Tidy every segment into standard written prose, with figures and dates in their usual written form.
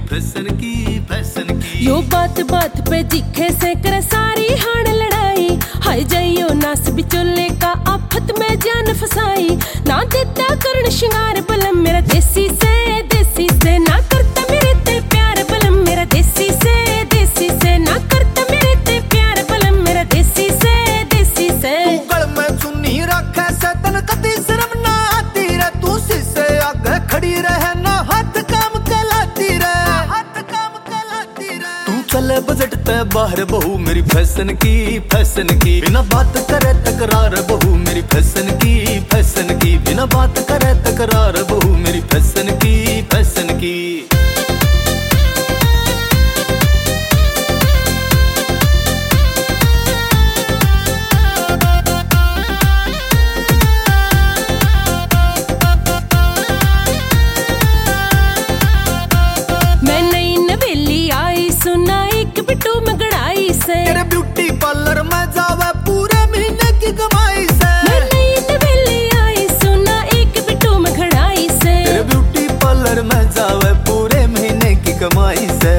Fashion की यो बात बात पे दिखे से कर सारी हाड़ लड़ाई। हाय जाइयो नास बिचोले का आफत में जान फसाई। ना देता करण श्रृंगार बलम मेरा देसी से ना करता मेरे ते प्यार बलम मेरा देसी से ना करता मेरे ते प्यार बलम मेरा देसी से तू गल में चुन्नी रखे से तन कदी शर्म ना आती रे। तू शीशे आगे खड़ी रहे ना हाथ काम कहलाती रे। तू चले बजट ते बाहर बहू मेरी फैशन की बिना बात करे तकरार बहू मेरी फैशन की बिना बात करे तकरार बहू मेरी फैशन की बिट्टू में गड़ाई से तेरे ब्यूटी पार्लर में जावे पूरे महीने की कमाई से। मैं नई नवेली आई सुना एक बिट्टू में गड़ाई से। तेरे ब्यूटी पार्लर में जावे पूरे महीने की कमाई से।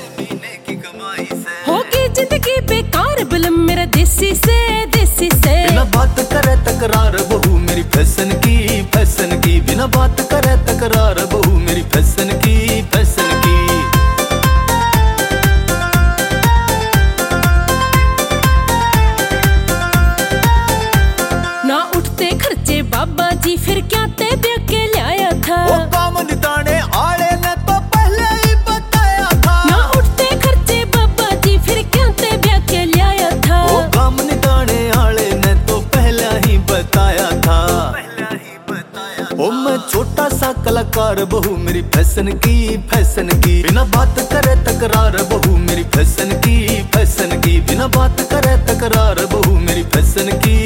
होगी जिंदगी बेकार बलम मेरा देसी से बिना बात करे तकरार बहू मेरी फैशन की बिना बात करे तकरार बहू मेरी फैशन की बाबा जी फिर क्या ते ब्याह के लाया था। वो काम निताने आले ने तो पहले ही बताया था। ना उठते खर्चे बाबा जी फिर क्या ते ब्याह के लाया था। वो काम निताने आले ने तो पहले ही बताया था। ओ मैं छोटा सा कलाकार बहू मेरी फैशन की बिना बात करे तकरार बहू मेरी फैशन की बिना बात करे तकरार बहू मेरी फैशन की